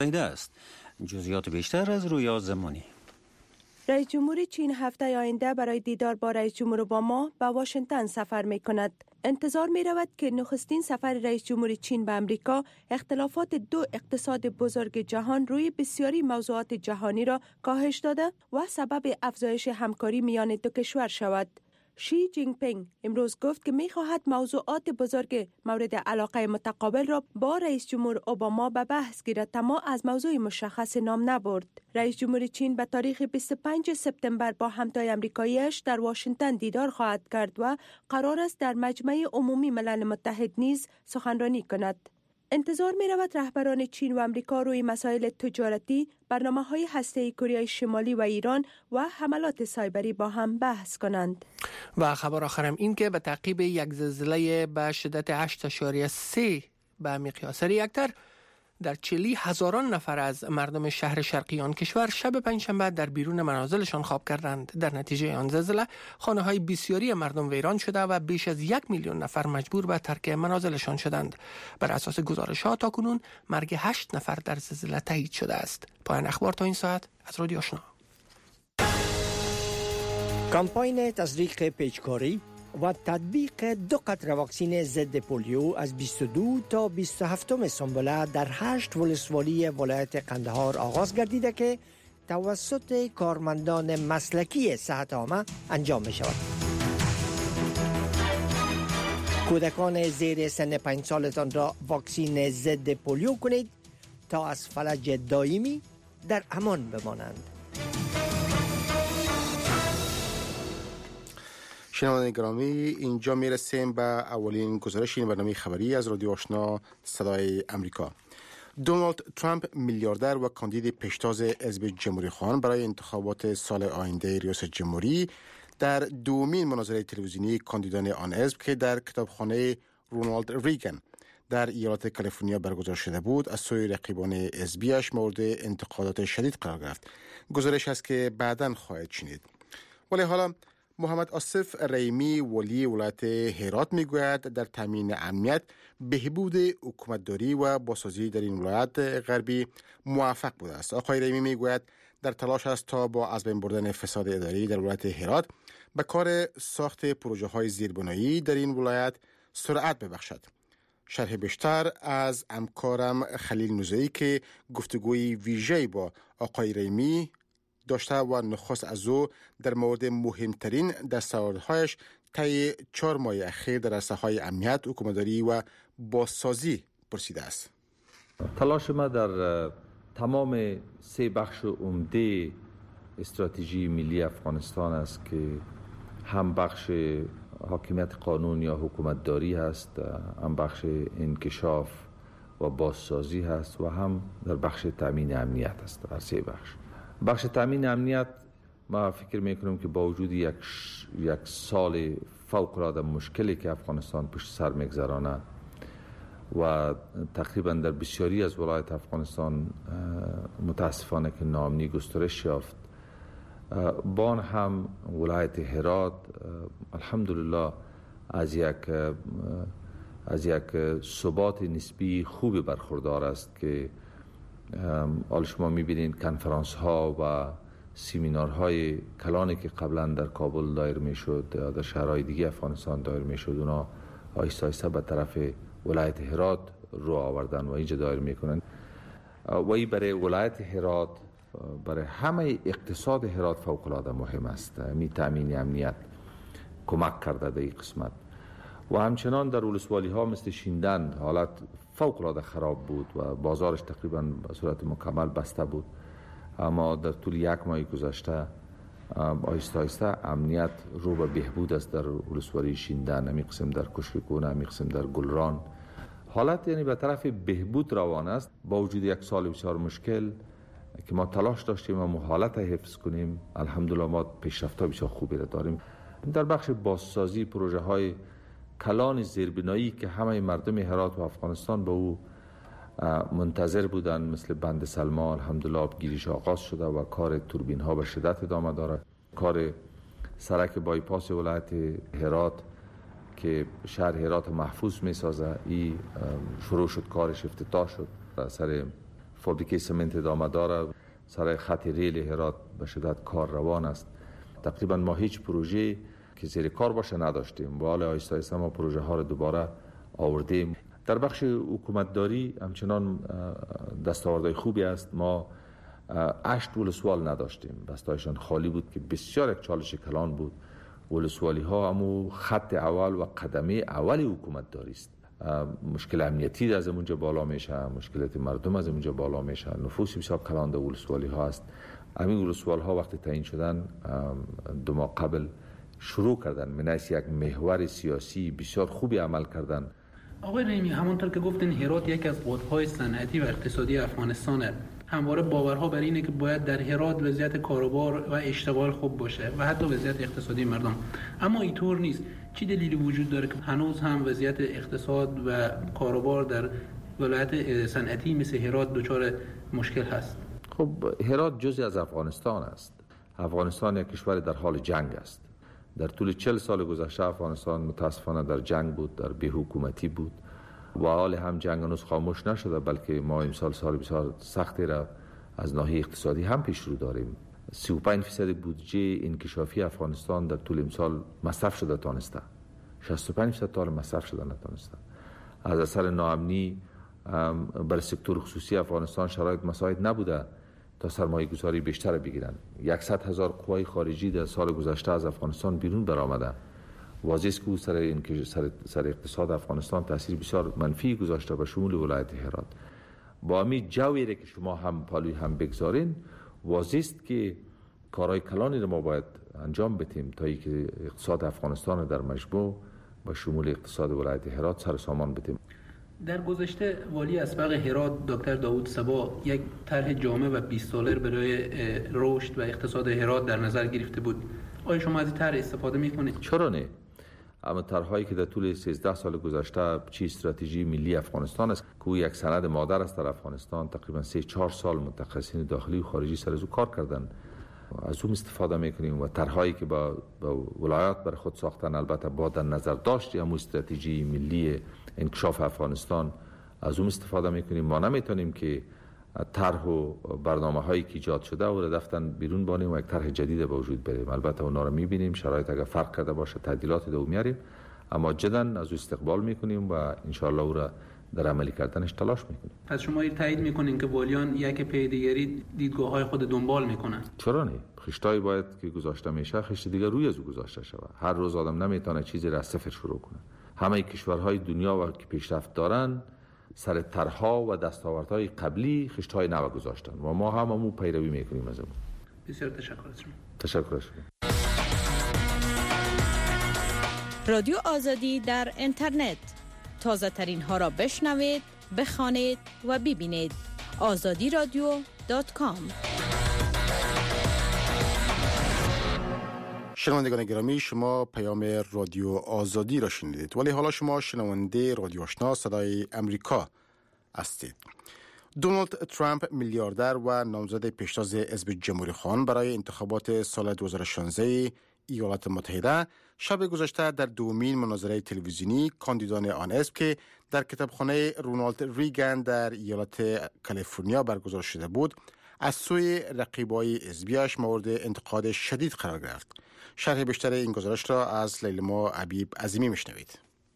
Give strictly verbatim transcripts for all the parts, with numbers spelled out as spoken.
است. جزئیات بیشتر از رویا زمانی. رئیس جمهور چین هفته آینده برای دیدار با رئیس جمهور اوباما به واشنگتن سفر می کند. انتظار می رود که نخستین سفر رئیس جمهور چین به امریکا اختلافات دو اقتصاد بزرگ جهان روی بسیاری موضوعات جهانی را کاهش داده و سبب افزایش همکاری میان دو کشور شود. شی جینگ پینگ امروز گفت که می خواهد موضوعات بزرگ مورد علاقه متقابل را با رئیس جمهور اوباما به بحث گیرد، اما از موضوع مشخص نام نبرد. رئیس جمهور چین به تاریخ بیست و پنجم سپتامبر با همتای آمریکایی‌اش در واشنگتن دیدار خواهد کرد و قرار است در مجمع عمومی ملل متحد نیز سخنرانی کند. انتظار می رود رهبران چین و آمریکا روی مسائل تجارتی، برنامه‌های هسته‌ای کره شمالی و ایران و حملات سایبری با هم بحث کنند. و خبر آخرم این که به تعقیب یک زلزله به شدت هشت اعشاریه سه به مقیاس ریکتر در چلی هزاران نفر از مردم شهر شرقی آن کشور شب پنجشنبه در بیرون منازلشان خواب کردند. در نتیجه آن زلزله خانه‌های بسیاری مردم ویران شده و بیش از یک میلیون نفر مجبور به ترک منازلشان شدند. بر اساس گزارش‌ها تاکنون مرگ هشت نفر در زلزله تایید شده است. پایان اخبار تا این ساعت از رادیو آشنا. کمپاین تزریق پیچکاری و تطبیق دو قطره واکسن ضد پولیو از بیست و دو تا بیست و هفت سنبله در هشت ولسوالی ولایت قندهار آغاز گردیده که توسط کارمندان مسلکی صحت عامه انجام می شود. کودکان زیر سن پنج سالتان را واکسن ضد پولیو کنید تا از فلج دائمی در امان بمانند. شنوندگان گرامی، اینجا میرسیم به اولین گزارش این برنامه خبری از رادیو آشنا صدای امریکا. دونالد ترامپ میلیاردر و کاندید پیشتاز حزب جمهوری خواهان برای انتخابات سال آینده ریاست جمهوری در دومین مناظره تلویزیونی کاندیدان آن حزب که در کتابخانه رونالد ریگن در ایالت کالیفرنیا برگزار شده بود از سوی رقیبان حزبیش مورد انتقادات شدید قرار گرفت. گزارش است که بعداً خواهید شنید. ولی حالا محمد آصف رحیمی ولی ولایت هرات میگوید در تامین امنیت بهبود حکومتداری و بازسازی در این ولایت غربی موفق بوده است. آقای رحیمی میگوید در تلاش است تا با از بین بردن فساد اداری در ولایت هرات به کار ساخت پروژه های زیربنایی در این ولایت سرعت ببخشد. شرح بیشتر از همکارم خلیل نوزایی که گفتگوی ویژه‌ای با آقای رحیمی داشته و نخست از او در مورد مهمترین دستاوردهایش طی چهار ماه اخیر در عرصه‌های امنیت، حکومتداری و بازسازی پرسیده است. تلاش ما در تمام سه بخش عمده استراتژی ملی افغانستان است که هم بخش حاکمیت قانون یا حکومتداری هست، هم بخش انکشاف و بازسازی هست و هم در بخش تامین امنیت است. در سه بخش بخش تامین امنیت ما فکر میکنم که با وجود یک یک سال فوق العاده مشکلی که افغانستان پشت سر میگذرانه و تقریبا در بسیاری از ولایت افغانستان متاسفانه که ناامنی گسترش یافت، با هم ولایت هرات الحمدلله از یک از یک ثبات نسبی خوبی برخوردار است که حال شما میبینید کنفرانس ها و سیمینارهای کلانی که قبلا در کابل دایر میشد یا در شهرهای دیگه افغانستان دایر میشد اونا آهسته آهسته به طرف ولایت هرات رو آوردن و اینجا دایر میکنن و این برای ولایت هرات، برای همه اقتصاد هرات فوق العاده مهم است. می تامین امنیت کمک کرده در این قسمت و همچنان در ولسوالی ها مثل شیندن حالت فوق العاده خراب بود و بازارش تقریبا به صورت مکمل بسته بود، اما در طول یک ماه گذشته آهسته آهسته امنیت رو به بهبود است. در ولسوالی شیندن، همی قسم در کشککون، همی قسم در گلران حالت یعنی به طرف بهبود روان است. با وجود یک سال بسیار مشکل که ما تلاش داشتیم و حالت حفظ کنیم، الحمدلله ما پیشرفت‌های بسیار خوبی را داریم. در بخش بازسازی پروژه های کلان زیربنایی که همه مردم هرات و افغانستان به او منتظر بودند، مثل بند سلما الحمدلله آبگیریش آغاز شده و کار توربین ها به شدت ادامه دارد. کار سرک بایپاس ولایت هرات که شهر هرات محفوظ می سازه، این شروع شد، کارش افتتاح شد. اثر فابریکه سمنت ادامه داره، سر خط ریل هرات به شدت کار روان است. تقریبا ما هیچ پروژه که زیر کار باشه نداشتیم و حالا آیسته آیسته ما پروژه ها رو دوباره آوردیم. در بخش حکومتداری همچنان دستاوردهای خوبی است. ما هشت ولسوال نداشتیم، بستایشان خالی بود که بسیار یک چالش کلان بود. ولسوالی ها همو خط اول و قدمه اول حکومتداری است. مشکل امنیتی از اونجا بالا میشه، مشکلات مردم از اونجا بالا میشه، نفوس بسیار کلان در ولسوالی ها است. همین ولسوال ها وقتی تعیین شدن دو ماه قبل شروع کردن من از یک محور سیاسی بسیار خوبی عمل کردن. آقای رحیمی، همانطور که گفتین هرات یک از قطب‌های صنعتی و اقتصادی افغانستانه. همواره باورها بر اینه که باید در هرات وضعیت کاروبار و اشتغال خوب باشه و حتی وضعیت اقتصادی مردم، اما اینطور نیست. چی دلیلی وجود داره که هنوز هم وضعیت اقتصاد و کاروبار در ولایت صنعتی مثل هرات دچار مشکل هست؟ خب هرات جزئی از افغانستان است. افغانستان یک کشور در حال جنگ است. در طول چهل سال گذشته افغانستان متاسفانه در جنگ بود، در بی‌حکومتی بود و حال هم جنگ هنوز خاموش نشده، بلکه ما امسال سال بسیار سختی را از ناحیه اقتصادی هم پیش رو داریم. سی و پنج درصد بودجه انکشافی افغانستان در طول امسال مصرف شده تانسته، شصت و پنج درصد تا مصرف شده نتانسته. از اثر ناامنی برای سکتور خصوصی افغانستان شرایط مساعد نبوده تا سرمایه گذاری بیشتر بگیرن. صد هزار قوای خارجی در سال گذشته از افغانستان بیرون برآمده. واضح است که سر, سر, سر اقتصاد افغانستان تاثیر بسیار منفی گذاشته به شمول ولایت هرات. با همین جوی که شما هم پالوی هم بگذارین، واضح است که کارهای کلانی رو ما باید انجام بدیم تا اینکه اقتصاد افغانستان در مجموع با شمول اقتصاد ولایت هرات سر سامان بدیم. در گذشته والی اسبق هرات دکتر داوود صبا یک طرح جامع و بیست ساله برای رشد و اقتصاد هرات در نظر گرفته بود. آیا شما از این طرح استفاده میکنید؟ چرا نه؟ اما طرحهایی که در طول سیزده سال گذشته چی استراتژی ملی افغانستان است که یک سند مادر است در افغانستان، تقریبا سه چهار سال متخصصین داخلی و خارجی سر از او کار کردن، از اون استفاده میکنیم و طرحهایی که با, با ولایات بر خود ساختن، البته با در نظر داشت یا استراتژی ملی انکشاف افغانستان، از اون استفاده میکنیم. ما نمیتونیم که طرح و برنامه هایی که ایجاد شده و رفتن بیرون بانیم و یک طرح جدید به وجود بریم. البته اونا رو میبینیم، شرایط اگر فرق کرده باشه تعدیلات دو میاریم، اما جدا از او استقبال میکنیم و انشالله او را در عملی کردنش تلاش میکنیم. پس شما تایید میکنین که والیان یک پی دیگری دیدگاه های خود دنبال میکنن؟ چرا نه؟ خشتایی باید که گذاشته میشه خشت دیگه روی از او گذاشته شود. هر روز آدم نمیتونه چیزی را از صفر شروع کنه. همه کشورهای دنیا و که پیشرفت دارن سر طرح‌ها و دستاوردهای قبلی خشت‌های نو گذاشتن و ما هم همون پیروی میکنیم از اون. بسیار تشکر از شما. تشکر از شما. رادیو آزادی در اینترنت، تازه ترین ها را بشنوید، بخوانید و ببینید. آزادی رادیو دات کام. شنوندگان گرامی، شما پیام رادیو آزادی را شنیدید، ولی حالا شما شنونده رادیو آشنا صدای امریکا هستید. دونالد ترامپ میلیاردر و نامزد پیشتاز حزب جمهوری خواهان برای انتخابات سال دو هزار و شانزده ایالات متحده شب گذشته در دومین مناظره تلویزیونی کاندیدان آن حزب که در کتابخانه رونالد ریگان در ایالت کالیفرنیا برگزار شده بود از سوی رقیبای حزبیش مورد انتقاد شدید قرار گرفت. شرح بیشتر این گزارش را از لیلما عبیب عظیمی میشنوید.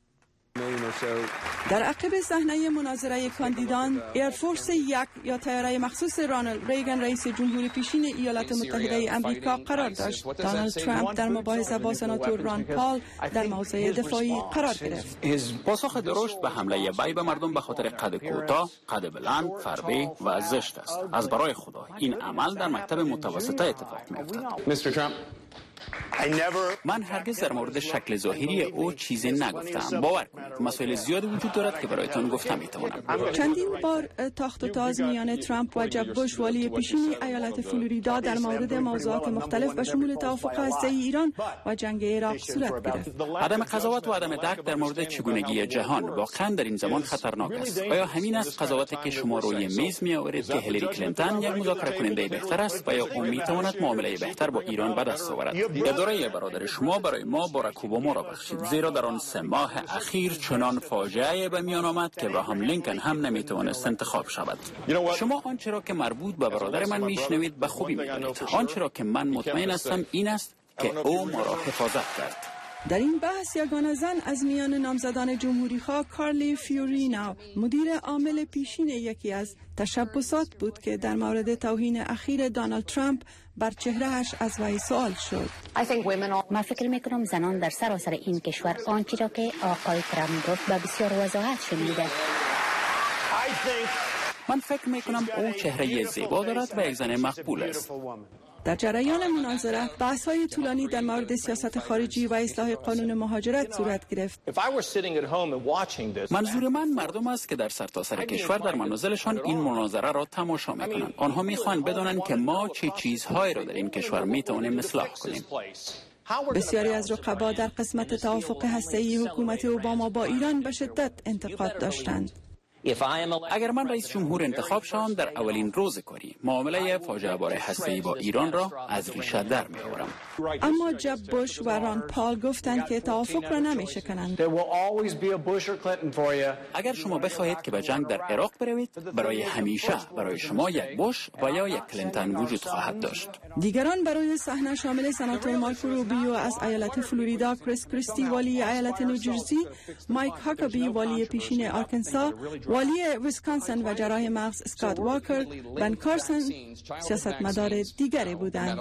در عقب صحنه مناظره کاندیدان ایرفورس یک یا طیاره مخصوص رونالد ریگان رئیس جمهوری پیشین ایالات متحده آمریکا قرار داشت. دونالد ترامپ در مباحثه با سناتور ران پال در موضع دفاعی قرار گرفت. پاسخ درشت به حمله وی به مردم به خاطر قد کوتاه، قد بلند، فربه و زشت است. از برای خدا این عمل در مکتب متوسطه اتفاق می‌افتد. من هرگز در مورد شکل ظاهری او چیزی نگفتم. باور کنید مسائل زیادی وجود دارد که برایتان گفتم میتوانم. چندین بار تاخت و تاز میان ترامپ و جب بوش والی پیشین ایالت فلوریدا در مورد موضوعات مختلف به شمول توافق هسته‌ای ایران و جنگ عراق صورت گرفت. عدم قضاوت و عدم درک در مورد چگونگی جهان واقعا در این زمان خطرناک است. آیا همین است قضاوتی که شما روی میز میآورید که هیلاری کلینتون یک مذاکره کننده بهتر است و یا او میتواند معامله بهتر با ایران به دست آورد؟ گذاری برادر شما برای ما باراک اوباما را بخشید، زیرا در آن سه ماه اخیر چنان فاجعه به میان آمد که ابراهام لینکن هم نمیتوانست انتخاب شود. شما آنچه را که مربوط به برادر من میشنوید به خوبی میدانید. آنچه را که من مطمئن هستم این است که او ما را حفاظت کرد. در این بحث یگانه زن از میان نامزدان جمهوری خواه کارلی فیورینا مدیر عامل پیشین یکی از تشبسات بود که در مورد توهین اخیر دونالد ترامپ بر چهرهش از وی سوال شد. من فکر میکنم زنان در سراسر این کشور آنچه را که آقای ترامپ گفت به بسیار وضاحت شنیدند. من فکر میکنم او چهره زیبا دارد و یک زن مقبول است. در جریان مناظره بحث‌های طولانی در مورد سیاست خارجی و اصلاح قانون مهاجرت صورت گرفت. منظور من مردم است که در سرتاسر کشور در منازلشان این مناظره را تماشا میکنند. آنها میخواهند بدانند که ما چه چیزهایی را در این کشور میتوانیم اصلاح کنیم. بسیاری از رقبا در قسمت توافق هسته‌ای حکومت اوباما با ایران به شدت انتقاد داشتند. اگر من رئیس جمهور انتخاب شوم در اولین روز کاری معامله فاجعه بار هسته‌ای با ایران را از ریشه در می‌آورم. اما جب بوش و ران پال گفتند که توافق را نمی‌شکنند. اگر شما بخواهید که به جنگ در عراق بروید، برای همیشه برای شما یک بوش و یا یک کلینتون وجود خواهد داشت. دیگران برای صحنه شامل سناتور مارکو روبیو از ایالت فلوریدا، کریس کریستی والی ایالت نیوجرسی، مایک هاکابی والی پیشین آرکنسا، والی ویسکانسن و جراح مغز اسکات واکر، بن کارسن سیاستمدار دیگری بودند.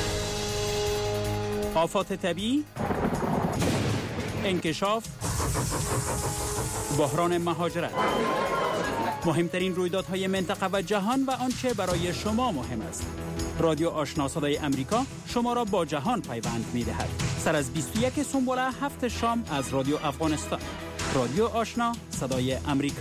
آفات طبیعی، انکشاف، بحران مهاجرت، مهمترین رویدادهای منطقه و جهان و آنچه برای شما مهم است. رادیو آشنا صدای امریکا شما را با جهان پیوند می‌دهد. سر از بیست و یک سنبوله هفت شام از رادیو افغانستان. رادیو آشنا صدای امریکا.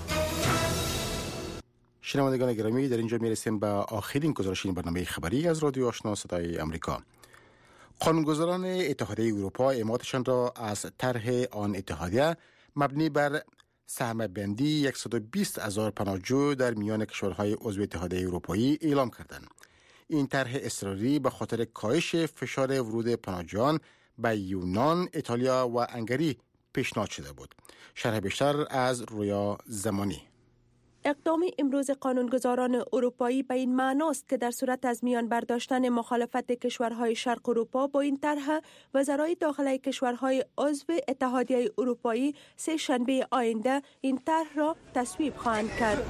شنوندگان گرامی، در اینجا میرسیم به آخرین گزارش این برنامه خبری از رادیو آشنا صدای امریکا. قانونگذاران اتحادیه اروپا اعمادشان را از طرح آن اتحادیه مبنی بر سهم بندی صد و بیست هزار پناهجو در میان کشورهای عضو اتحادیه اروپایی اعلام کردند. این طرح اضطراری به خاطر کاهش فشار ورود پناهجویان به یونان، ایتالیا و هنگری پیشنهاد شده بود. شرح بیشتر از رویا زمانی. اقدام امروز قانونگذاران اروپایی به این معناست که در صورت از میان برداشتن مخالفت کشورهای شرق اروپا با این طرح، وزرای داخلی کشورهای عضو اتحادیه اروپایی سه شنبه آینده این طرح را تصویب خواهند کرد.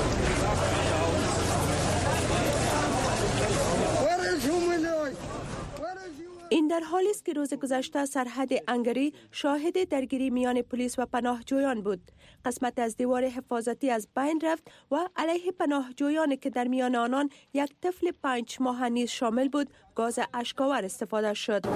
این در حالی است که روز گذشته سرحد هنگری شاهد درگیری میان پلیس و پناهجویان بود. قسمت از دیوار حفاظتی از بین رفت و علیه پناهجویانی که در میان آنان یک طفل پنج ماهه نیز شامل بود، گاز اشک‌آور استفاده شد.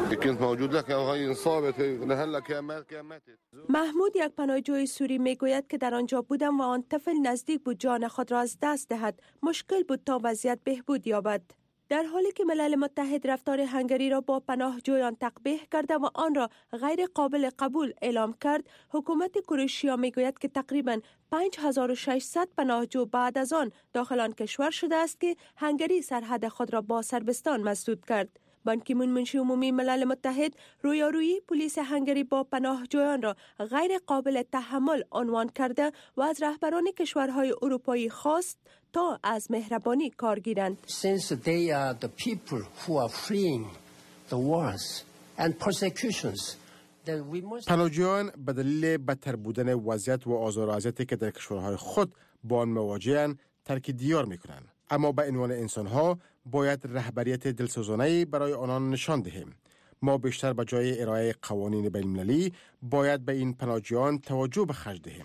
محمود، یک پناهجوی سوری، میگوید که در آنجا بودم و آن طفل نزدیک بود جان خود را از دست دهد. مشکل بود تا وضعیت بهبود یابد. در حالی که ملل متحد رفتار هنگری را با پناهجویان تقبیح کرده و آن را غیر قابل قبول اعلام کرد، حکومت کروشیا میگوید که تقریباً پنج هزار و ششصد پناهجو بعد از آن داخل آن کشور شده است که هنگری سرحد خود را با صربستان مسدود کرد. بان کی مون، منشی عمومی ملل متحد، رویارویی پلیس هنگری با پناهجویان را غیر قابل تحمل عنوان کرده و از رهبران کشورهای اروپایی خواست تا از مهربانی کار گیرند. Since they are the people who are fleeing the wars and persecutions, then we must... پناهجویان به دلیل بدتر بودن وضعیت و آزار و اذیتی که در کشورهای خود با آن مواجه‌اند ترک دیار می‌کنند. اما به عنوان انسان‌ها باید رهبریت دلسوزانه‌ای برای آنان نشان دهیم. ما بیشتر به جای ارائه قوانین بین‌المللی باید به این پناهجویان توجه به خرج دهیم.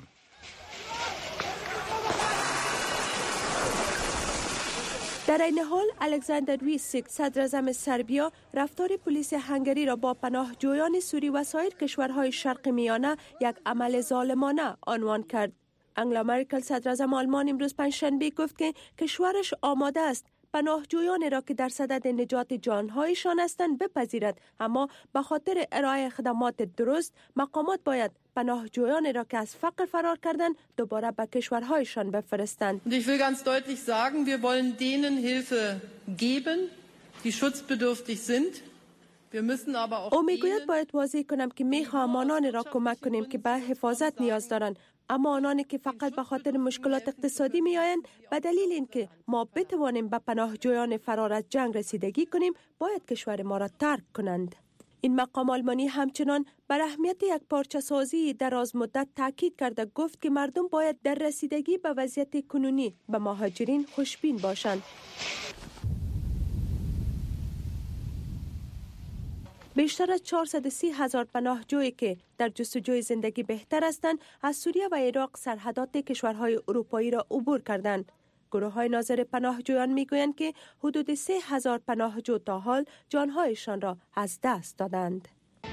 در این حال الکساندر ویسیک، صدر اعظم سربیا، رفتار پلیس هنگری را با پناهجویان سوری و سایر کشورهای شرق میانه یک عمل ظالمانه عنوان کرد. انگلا مرکل، صدر اعظم آلمان، امروز پنجشنبه گفت که کشورش آماده است پناهجویان را که در صدد نجات جانهایشان هستند بپذیرد، اما به خاطر ارائه خدمات درست مقامات باید پناهجویان را که از فقر فرار کردند دوباره به کشورهایشان بفرستند. Ich will ganz deutlich sagen, wir wollen denen Hilfe geben, die schutzbedürftig sind. او میگوید باید واضح کنم که میخواهم آنان را کمک کنیم که به حفاظت نیاز دارند، اما آنانی که فقط به خاطر مشکلات اقتصادی میآیند به دلیل اینکه ما بتوانیم به پناهجویان فرار از جنگ رسیدگی کنیم باید کشور ما را ترک کنند. این مقام آلمانی همچنان بر اهمیت یک پارچه سازی دراز مدت تاکید کرده گفت که مردم باید در رسیدگی به وضعیت کنونی به مهاجرین خوشبین باشند. بیشتر از چهارصد و سی هزار پناهجویی که در جستجوی زندگی بهتر هستند از سوریه و عراق سرحدات کشورهای اروپایی را عبور کردند. گروه های ناظر پناهجویان میگویند که حدود سه هزار پناهجو تا حال جانهایشان را از دست دادند.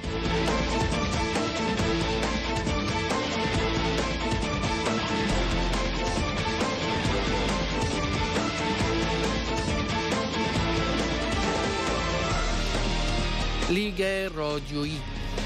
لیگ رادیویی.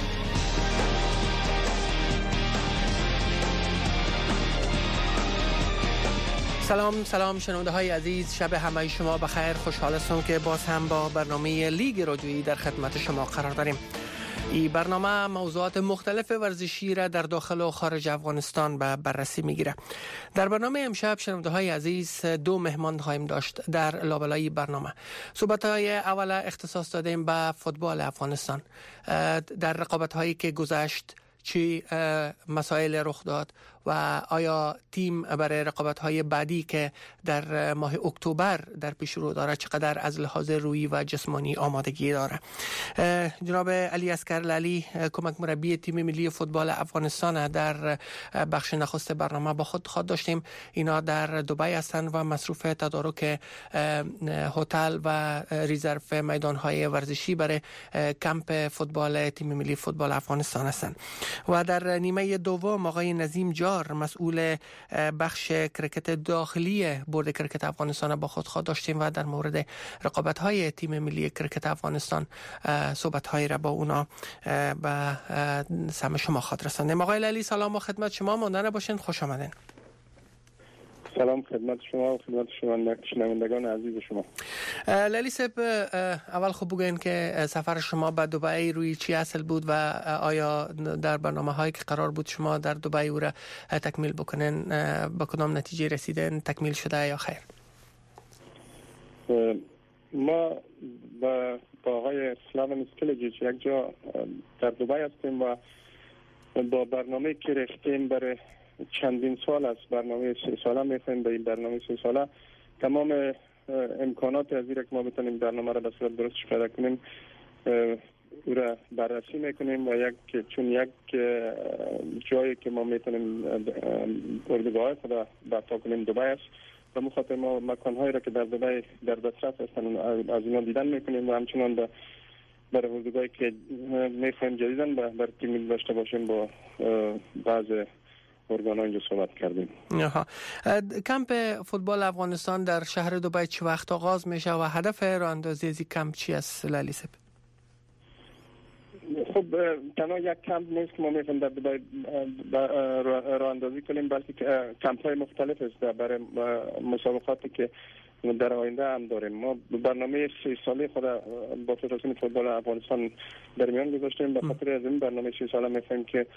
سلام سلام شنونده های عزیز، شب همه شما بخیر. خوشحال هستم که باز هم با برنامه لیگ رادیویی در خدمت شما قرار داریم. این برنامه موضوعات مختلف ورزشی را در داخل و خارج افغانستان به بررسی میگیره. در برنامه امشب شنونده های عزیز دو مهمان خواهیم داشت در لابلای برنامه. صحبت های اول اختصاص دادیم به فوتبال افغانستان. در رقابت هایی که گذشت چی مسائل رخ داد و آیا تیم برای رقابت‌های بعدی که در ماه اکتبر در پیش رو داره چقدر از لحاظ روحی و جسمانی آمادگی داره. جناب علی اسکرلالی کمک مربی تیم ملی فوتبال افغانستان در بخش نخست برنامه با خود خود داشتیم. اینا در دبی هستند و مصروف تدارک هتل و رزرو میدان‌های ورزشی برای کمپ فوتبال تیم ملی فوتبال افغانستان هستند. و در نیمه دوم آقای نظیم جار مسئول بخش کرکت داخلی بورد کرکت افغانستان با خود خود داشتیم و در مورد رقابت‌های تیم ملی کرکت افغانستان صحبت‌هایی را با اونا به سمع شما خاطر رساندیم. آقای لالی سلام و خدمت شما، ماندن باشین، خوش آمدین. سلام خدمت شما و خدمت شما شنوندگان عزیز شما. لالی صاحب، اول خوب بگین که سفر شما به دبی روی چی اصل بود و آیا در برنامه هایی که قرار بود شما در دبی او را تکمیل بکنین به کدام نتیجه رسیدین، تکمیل شده یا خیر؟ ما با آقای سلاون اسکلجیچ یک جا در دبی هستیم و با برنامه که رفتیم برای چندین سال است، برنامه سه ساله میخوایم. به این برنامه سه ساله تمام امکانات از این که ما بتونیم برنامه را به صورت درست پیدا کنیم او را بررسی میکنیم و یک چون یک جایی که ما میتونیم اردوگاه خود برپا کنیم دبی است و مخاطر ما مکانهایی را که در دبی در دسترس هستند از اینا دیدن میکنیم و همچنان به برای اردوگاهی که میخوایم جدیدن بر تیم داشته باشیم با بعض ارگانا اینجا صحبت کردیم. آها. کمپ فوتبال افغانستان در شهر دبی چه وقت آغاز میشه و هدف راه اندازی از این کمپ چی است لالی صاحب؟ خب تنها یک کمپ نیست که ما میخوایم در دبی راه اندازی کنیم، بلکه کمپ های مختلف است برای مسابقاتی که در آینده هم داریم. ما برنامه سه ساله خود با فدراسیون فوتبال افغانستان در میان گذاشتیم. به خاطر از این برنامه سه ساله میخوایم که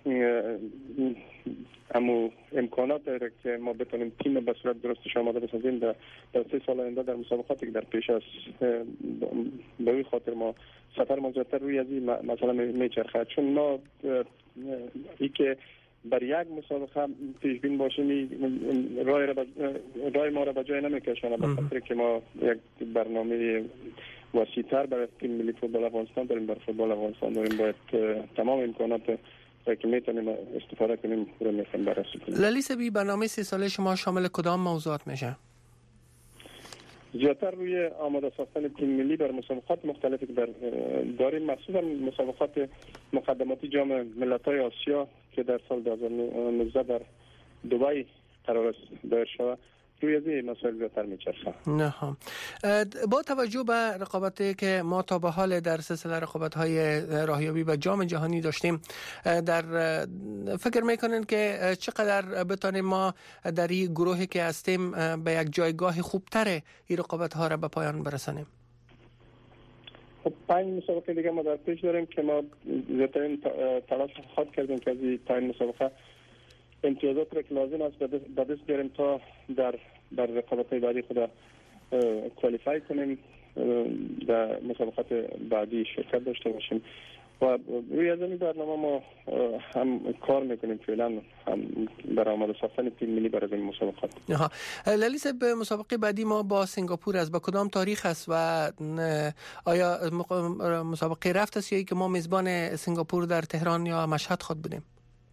امو امکانات داره که ما بتونیم تیم به صورت درستش آماده بسازیم در سه سال آینده در مسابقاتی که در پیش است. به این خاطر ما سفر ما زیادتر روی از این مثلا میچرخه، چون ما ای که بر یک مسابقه پیش بین باشیم رای, رای ما را به جای نمیکشونه، به خاطر که ما یک برنامه وسیع‌تر برای تیم ملی فوتبال افغانستان داریم. بر فوتبال افغانستان داریم باید تمام امکانات که میتونیم استفاده کنیم رو میخوایم بررسی کنیم. لالی صاحب، برنامه سه ساله شما شامل کدام موضوعات میشه؟ زیادتر روی آماده ساختن تیم ملی بر مسابقات مختلفی که داریم، مخصوصا مسابقات مقدماتی جام ملت‌های آسیا که در سال دو هزار و نوزده در دبی قرار است دایر شود، روی از این مسائل زیادتر میچرخه. نه با توجه به رقابتی که ما تا به حال در سلسله رقابت‌های راهیابی به جام جهانی داشتیم، در فکر میکنین که چقدر بتونیم ما در این گروهی که هستیم به یک جایگاه خوبتر این رقابت‌ها را به پایان برسانیم؟ خب پنج مسابقه دیگه ما در پیش داریم که ما زیادترین تلاش خواهد کردیم که از این پنج مسابقه امتیازات را که لازم است به دست بیاریم تا در در رقابت‌های بعدی خود کوالیفای کنیم، در مسابقات بعدی شرکت داشته باشیم و روی از این برنامه ما هم کار میکنیم فعلا هم برای آماده ساختن تیم ملی برای این مسابقات. آها لالی صاحب، به مسابقه بعدی ما با سنگاپور است، با کدام تاریخ است و آیا مسابقه رفت است یا که ما میزبان سنگاپور در تهران یا مشهد خود بودیم؟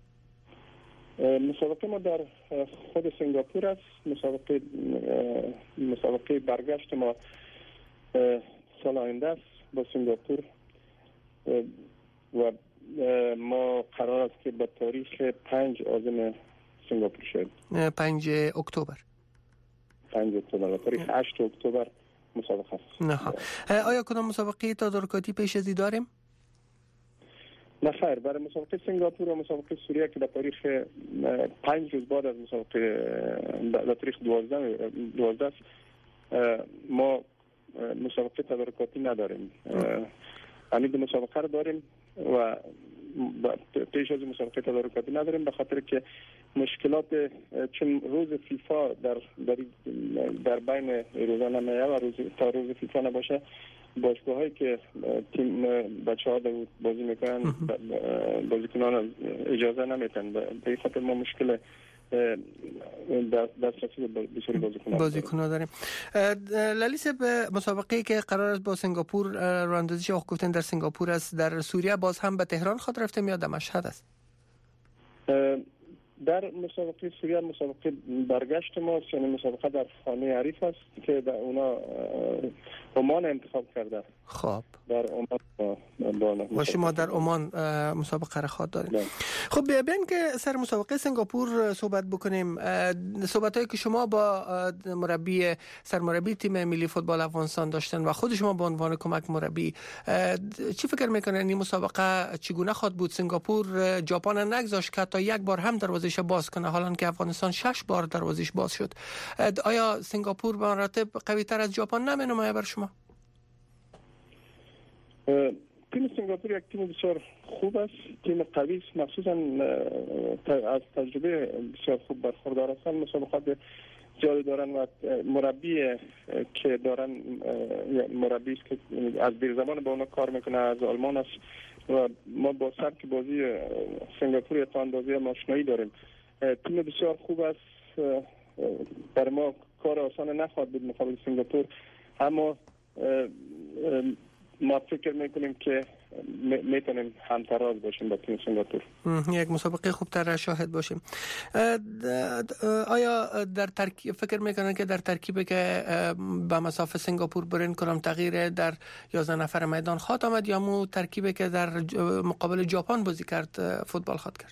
مسابقه ما در خود سنگاپور است. مسابقه مسابقه برگشت ما سال آینده است با سنگاپور و ما قرار است که به تاریخ پنج آذر سنگاپور شد. پنج اکتبر. پنج اکتبر و تاریخ هشت اکتبر مسابقه است. نه. آیا کدام مسابقه تدارکاتی پیش از داریم؟ نه خیر، برای مسابقه سنگاپور و مسابقه سوریه که در تاریخ پنج روز بعد از مسابقه در تاریخ دوازده دوازده است ما مسابقه تدارکاتی نداریم. همین دو مسابقه رو داریم و پیش از مسابقه تدارکاتی نداریم به خاطر که مشکلات چون روز فیفا در در, در بین روزا نمیه و روز تا روز فیفا نباشه، باشگاه هایی که تیم بچه ها بازی میکنن بازیکنان اجازه نمیتن. به این خاطر ما مشکل دسترسی به بسیاری بازیکنان بازیکنان داریم. لالی صاحب، مسابقه که قرار است با سنگاپور راندازی شاه گفتن در سنگاپور است، در سوریه باز هم به تهران خود رفتیم یا در مشهد است؟ در مسابقه سوریه مسابقه برگشت ما، یعنی مسابقه در خانه عریف است که در اونا عمان انتخاب کرده. خب در عمان و شما در عمان مسابقه را خواهد داریم. خب بیاین که سر مسابقه سنگاپور صحبت بکنیم. صحبتایی که شما با مربی سرمربی تیم ملی فوتبال افغانستان داشتن و خود شما به عنوان کمک مربی، چی فکر میکنن این مسابقه چگونه خواهد بود؟ سنگاپور ژاپن نگذاشت که تا یک بار هم دروازه‌اش باز کنه، حالا که افغانستان شش بار دروازه‌اش باز شد. آیا سنگاپور به مراتب قوی تر از ژاپن نمینماید بر شما؟ تیم سنگاپور یک تیم بسیار خوب است، تیم قوی است، مخصوصا از تجربه بسیار خوب برخوردار هستند. مسابقات زیادی دارن و مربی که دارن مربی است که از دیر زمان با اونا کار میکنه، از آلمان است و ما با سبک بازی سنگاپور تا اندازه آشنایی داریم. تیم بسیار خوب است، برای ما کار آسان نخواهد بود مقابل سنگاپور، اما ما فکر میکنیم که میتونیم همتراز باشیم با تیم سنگاپور. یک مسابقه خوبتر شاهد باشیم. آیا در ترکیب فکر میکنن که در ترکیبی که به مسافه سنگاپور برین کنم تغییر در یازده نفر میدان خواهد آمد یا مو ترکیبی که در مقابل ژاپن بازی کرد فوتبال خواهد کرد؟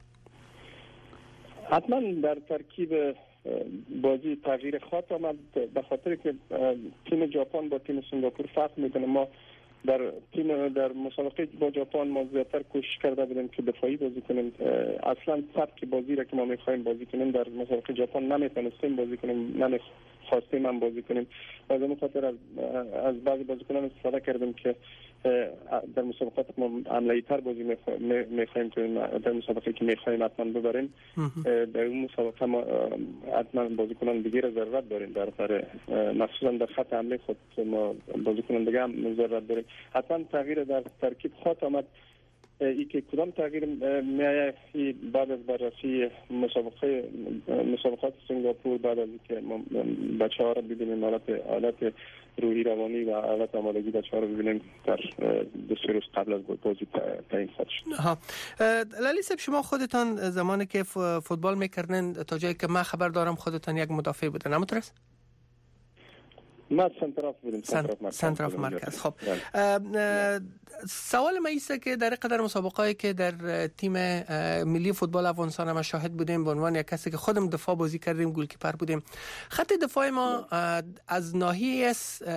حتما در ترکیب بازی تغییر خواهد آمد به خاطر که تیم ژاپن با تیم سنگاپور فرق میکنه. ما در تیم در مسابقه با ژاپن ما زیادتر کوشش کرده بودیم که دفاعی بازی کنیم. اصلا سبک بازی را که ما میخوایم بازی کنیم در مسابقه ژاپن نمیتونستیم بازی کنیم، نمیخواستیم هم بازی کنیم. از این خاطر از از بعضی بازیکنان استفاده کردیم که در مسابقات ما عملی تر بازی میخوایم کنیم. در مسابقه که میخوایم حتما ببریم، در اون مسابقه ما حتما بازیکنان دیگه را ضرورت داریم، در برای مخصوصا در خط حمله خود ما بازیکنان دیگه هم ضرورت داریم. حتما تغییر در ترکیب خواهد آمد. ای که کدام تغییر میآید بعد از بررسی مسابقه مسابقات سنگاپور، بعد از اینکه بچه‌ها را ببینیم، حالت حالت روحی روانی و حالت آمادگی بچه‌ها را ببینیم در دو سه روز قبل از بازی تعیین خواهد شد. لالی صاحب، شما خودتان زمانی که فوتبال میکردن تا جایی که من خبر دارم خودتان یک مدافع بودن، همونطور است؟ ما سنتراف بودیم. سنتراف مرکز. خب سوال ما ایسته که در قدر مسابقاتی که در تیم ملی فوتبال افغانستان هم شاهد بودیم به عنوان یک کسی که خودم دفاع بازی کردیم، گلکیپر بودیم، خط دفاع ما از ناحیه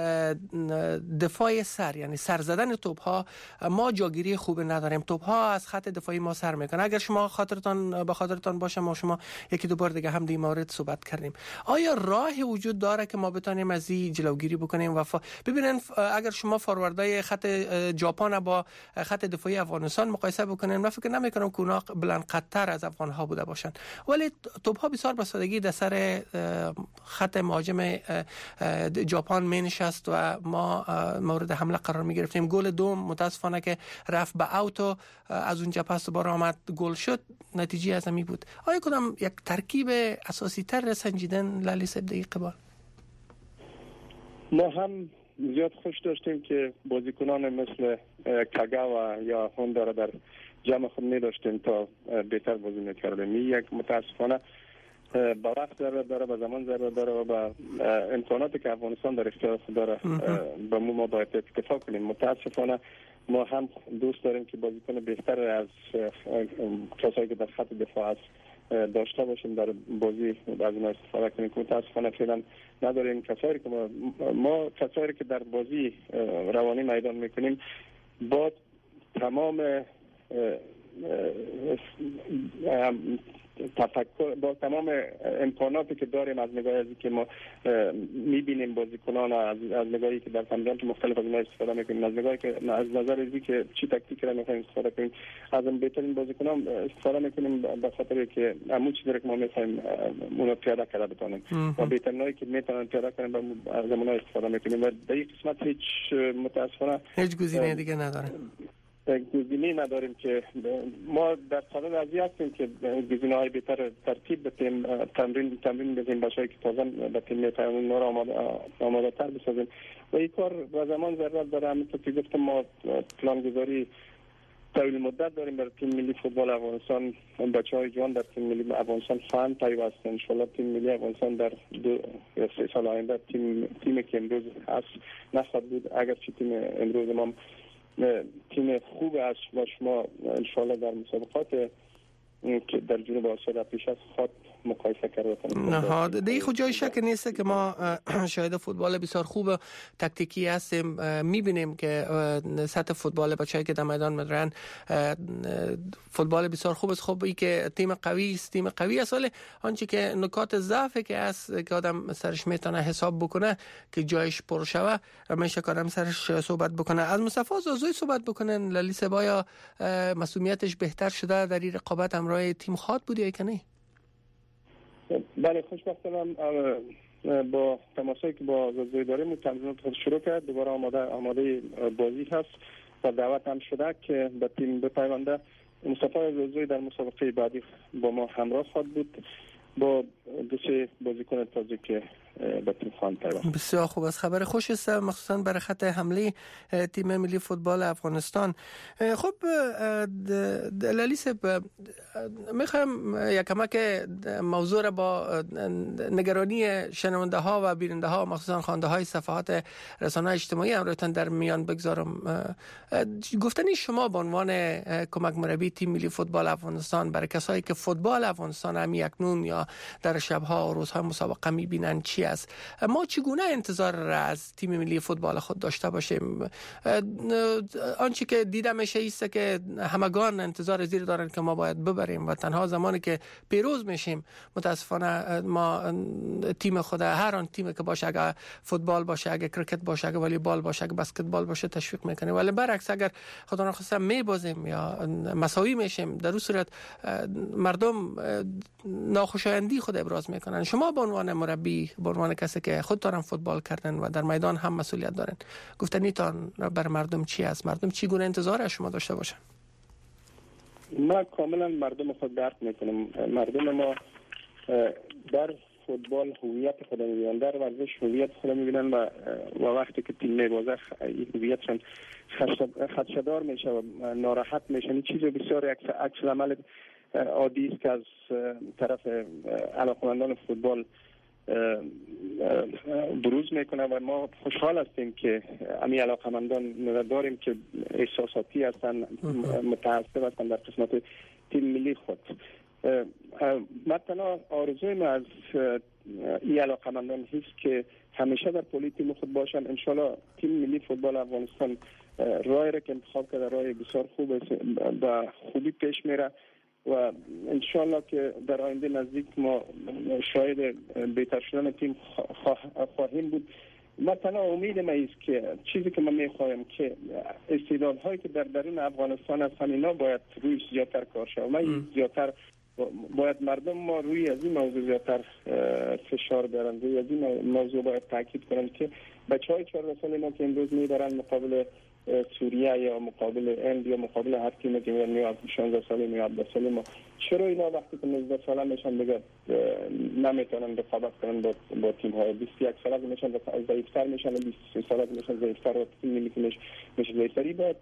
دفاع سر یعنی سر زدن توپ ها ما جاگیری خوب نداریم. توپ ها از خط دفاعی ما سر میکنه. اگر شما خاطرتان به خاطرتان باشه ما شما یکی دو بار دیگه هم در مورد صحبت کردیم. آیا راهی وجود داره که ما بتونیم از این جلوگیری بکنیم؟ و ف... ببینن اگر شما فوروردای خط ژاپن با خط دفاعی افغانستان مقایسه بکنین، من فکر نمی کنم که اونا بلند قدتر از افغان ها بوده باشن، ولی توپ ها بسیار به سادگی در سر خط مهاجم ژاپن می نشست و ما مورد حمله قرار می گرفتیم. گل دوم متاسفانه که رفت به اوت و از اونجا پس دوباره آمد گل شد، نتیجه از همین بود. آیا کدام یک ترکیب اساسی تر سنجیدن لالی صاحب در قبال؟ ما هم زیاد خوش داشتیم که بازیکنان مثل کاگاوا یا هوندا را در جمع خود می داشتیم تا بهتر بازی می کردیم. یک متاسفانه با وقت ضرورت داره، با زمان ضرورت داره و با امکاناتی که افغانستان در اختیار خود داره با ما باید اتفاق کنیم. متاسفانه ما هم دوست داریم که بازیکن بهتر از کسایی که در خط دفاع است داشته باشیم در بازی از اینا استفاده کنیم که متاسفانه فعلا نداریم. کسایی که ما, ما کسایی که در بازی روانی میدان میکنیم با تمام تفکر با تمام امکاناتی که داریم از نگاه ازی که ما میبینیم بازیکنان از از نگاهی که در تمرینات مختلف از اینا استفاده میکنیم، از نگاهی که از نظر ازی که چی تاکتیک را میخوایم استفاده کنیم، از بهترین بازیکنان استفاده میکنیم به خاطر که همون چیزی که ما میخوایم اون پیاده کرده بتونیم و بهترینایی که میتونن پیاده کنیم از اونها استفاده میکنیم و در این قسمت هیچ متاسفانه هیچ گزینه دیگه نداریم. گزینه نداریم که ما در صدد ازی هستیم که گزینه های بهتر ترتیب بتیم، تمرین تمرین بزنیم بچه‌ای که تازه به تیم میپیوندن اونا را آماده آماده تر بسازیم و این کار با زمان ضرورت داره. همونطور که گفتم ما پلان گذاری طویل مدت داریم برای تیم ملی فوتبال افغانستان. بچه‌های جوان در تیم ملی افغانستان خواهند پیوستن. ان شاءالله تیم ملی افغانستان در دو یا سه سال آینده تیم تیمی که امروز هست نخواهد بود، اگر چه تیم امروز ما تیم خوب است و شما انشاءالله در مسابقات که در جنوب آسیا پیش از خود مقایسه کرده نه دیگه خود جای شک نیست که ما شاهد فوتبال بسیار خوب تاکتیکی هستیم. میبینیم که سطح فوتبال بچه‌ای که در میدان میرن فوتبال بسیار خوب است. خب این که تیم قوی است، تیم قوی است، ولی آنچه که نکات ضعف که است که آدم سرش میتونه حساب بکنه که جایش پر شوه میشه کارم سرش صحبت بکنه. از مصطفی زازوی صحبت بکنن. لالی سبایا مسئولیتش بهتر شده در این رقابت همراه تیم خاط بودی یا که نه؟ بله خوشبختانه با تماسایی که با زازوی داریم تمرینات خود شروع کرد، دوباره آماده آماده بازی هست و دعوت هم شده که به تیم بپیونده. مصطفی زازوی در مسابقه بعدی با ما همراه خواهد بود با دو سه بازیکن تازه که به تیم خواهند پیوند. بسیار خوب است. خبر خوش است مخصوصا برای خط حمله تیم ملی فوتبال افغانستان. خب لالی صاحب میخوام یکم که موضوع را با نگرانی شنونده ها و بیننده ها مخصوصا خواننده های صفحات رسانه اجتماعی امروتان در میان بگذارم. گفتنی شما به عنوان کمک مربی تیم ملی فوتبال افغانستان برای کسایی که فوتبال افغانستان هم یکنون یا در شبها و روزهای مسابقه میبینن چی است؟ ما چگونه انتظار را از تیم ملی فوتبال خود داشته باشیم؟ آنچه که دیده میشه ایست که همگان انتظار زیر دارن که ما باید ببریم و تنها زمانی که پیروز میشیم متاسفانه ما تیم خود هر آن تیمی که باشه، اگه فوتبال باشه، اگه کرکت باشه، اگه والیبال باشه، اگه بسکتبال باشه تشویق میکنیم، ولی برعکس اگر خدا نخواسته میبازیم یا مساوی میشیم در اون صورت مردم ناخوشایندی خود ابراز میکنن. شما به عنوان مربی، به عنوان کسی که خود دارن فوتبال کردن و در میدان هم مسئولیت دارن، گفتنیتان بر مردم چی است؟ مردم چی گونه انتظار از شما داشته باشن؟ ما کاملا مردم خود درک میکنم. مردم ما در فوتبال هویت خود میبینن، در ورزش هویت خود میبینن و و وقتی که تیم میبازه این هویتشون خدشه‌دار میشه و ناراحت میشن. این چیز بسیار عکس العمل عادی است که از طرف علاقمندان فوتبال بروز میکنه و ما خوشحال هستیم که امی علاقمندان داریم که احساساتی هستن، متعصب هستن در قسمت تیم ملی خود. مثلا آرزوی ما از این علاقمندان هست که همیشه در پولی تیم خود باشن. انشالله تیم ملی فوتبال افغانستان رای را که انتخاب کرده رای بسیار خوب به خوبی پیش میره و انشالله که در آینده نزدیک ما شاید بهتر شدن تیم خواهیم بود. ما تنها امید ما است که چیزی که من میخوایم که استعدادهایی که در درون افغانستان هستن اینا باید روی زیادتر کار شود. من زیادتر باید مردم ما روی از این موضوع زیادتر فشار بیارن، روی از این موضوع باید تاکید کنن که بچهای چهارده ساله ما که امروز میبرن مقابل سوریه یا مقابل هند یا مقابل هر تیمی که میاد شانزده ساله میاد هفده ساله ما، چرا اینا وقتی که نوزده ساله میشن دیگه نمیتونن رقابت کنن با با تیم های بیست و یک ساله میشن ضعیفتر میشن، بیست و سه ساله میشن ضعیفتر و تیم ملی میشه میشه ضعیفتری. باید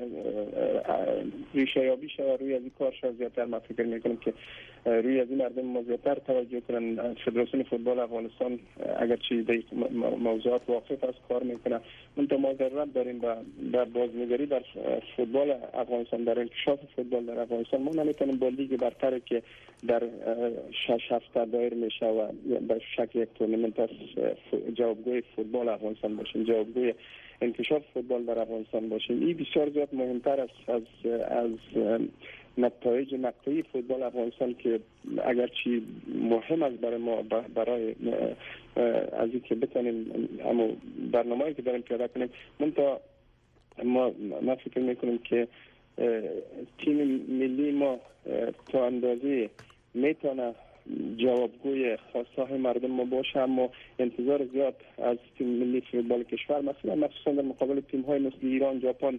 ریشه یابی شود روی از این کار شد. زیادتر ما فکر میکنم که روی از این مردم ما زیادتر توجه کنن. فدراسیون فوتبال افغانستان اگرچه در موضوعات واقف است کار میکنه، منتها ما ضرورت داریم با در بازنگری در فوتبال افغانستان، در انکشاف فوتبال در افغانستان. ما نمیتونیم با لیگ برتر که در شش هفته دایر میشه و به شکل یک تورنمنت از جوابگوی فوتبال افغانستان باشیم، جوابگوی انکشاف فوتبال در افغانستان باشیم. این بسیار زیاد مهمتر است از از نتایج مقطعی فوتبال افغانستان که اگرچه مهم است برای ما، برای از اینکه بتونیم اما برنامه‌ای که داریم پیاده کنیم. منتها ما ما فکر میکنیم که تیم ملی ما تا اندازه میتونه جوابگوی خواستهای مردم ما باشه، اما انتظار زیاد از تیم ملی فوتبال کشور مثلا مخصوصا در مقابل تیم های مثل ایران، ژاپن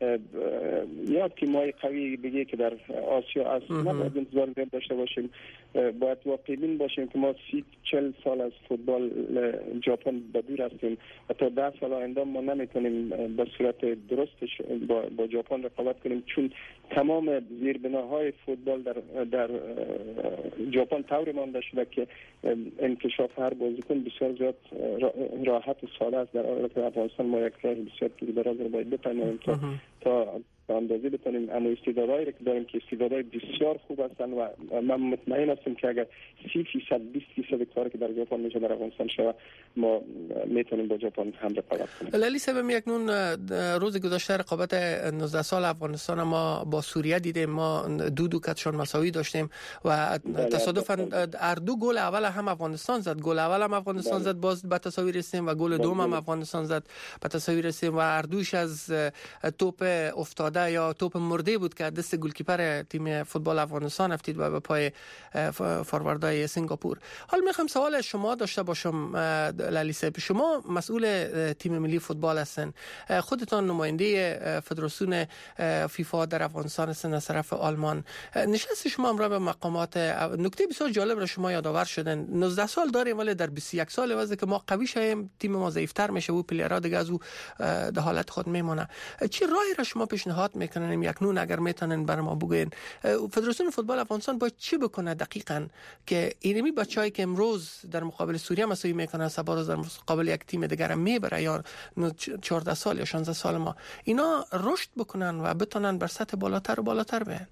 یا تیم های قوی دیگه که در آسیا هست نباید انتظار زیاد داشته باشیم. باید واقعی بین باشیم که ما سی چل سال از فوتبال ژاپن بدور هستیم و تا ده سال آینده ما نمیتونیم به صورت درستش با, با ژاپن رقابت کنیم، چون تمام زیربناهای فوتبال در در ژاپن طوری مانده شده که انکشاف هر بازیکن بسیار زیاد راحت و ساده است. در حالی که افغانستان ما یک راه بسیار دراز رو باید بپیماییم تا تا اندازه بتونیم اما استعدادهایی که داریم که استعدادهای بسیار خوب هستن و من مطمئن هستم که اگر سی فیصد بیست فیصد کاری که در ژاپن میشه در افغانستان شود ما میتونیم با ژاپن هم رقابت کنیم. لالی صاحب، یکنون روز گذشته رقابت نوزده سال افغانستان ما با سوریه دیدیم. ما دو دو کتشان مساوی داشتیم و تصادفاً هر دو گل اول هم افغانستان زد. گل اول هم افغانستان زد، باز به تساوی رسیدیم و گل دوم هم افغانستان زد، به تساوی رسیدیم و هر دوش از توپ افتاده یا توپ مرده بود که دست گلکیپر تیم فوتبال افغانستان افتید و به پای فارواردای سنگاپور. حالا میخوام سوال شما داشته باشم لالی صاحب، شما مسئول تیم ملی فوتبال هستن، خودتان نماینده فدراسیون فیفا در افغانستان هستن از طرف آلمان. نشست شما امروز به مقامات نکته بسیار جالب را شما یادآور شدن. نوزده سال داریم ولی در بیست و یک سال واسه که ما قوی شیم تیم ما ضعیف‌تر میشه و پلیرها دیگه از او در حالت خود میمونه. چه راهی را شما پیشنهاد میکنن یکنون اگر میتونن برای ما بگین فدراسیون فوتبال افغانستان باید چی بکنه دقیقاً که اینمی بچه‌ای که امروز در مقابل سوریه مساوی میکنن سبا روز در مقابل یک تیم دیگه هم میبره یا چهارده سال یا شانزده سال ما اینا رشد بکنن و بتونن بر سطح بالاتر و بالاتر بیان؟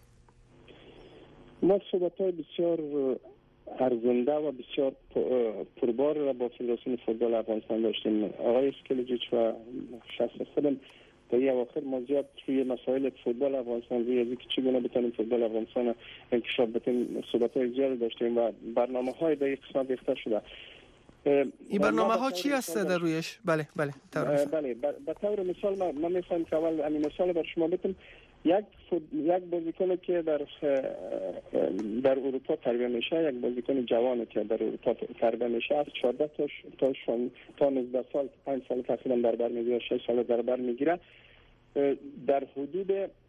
ما صحبت‌های بسیار ارزنده و بسیار پربار را با فدراسیون فوتبال افغانستان داشتیم. آقای اسکلیجیچ و شخص خودم تا یه اواخر ما زیاد روی مسائل فوتبال افغانستان روی ازی که چگونه بتونیم فوتبال افغانستان انکشاف بدیم صحبت‌های زیاد داشتیم و برنامه‌های در یک قسمت ریخته شده. این برنامه ها چی هست در رویش؟ بله بله بله به طور مثال ما من می‌خوام که اول همین مثال بر شما بدم. یک یک بازیکن که در در اروپا تربیت میشه، یک بازیکن جوانی که در اروپا تربیت میشه از چهارده تا تا تا نوزده سال پنج سال تقریبا در بر میگیره، شش سال در بر میگیره، در حدود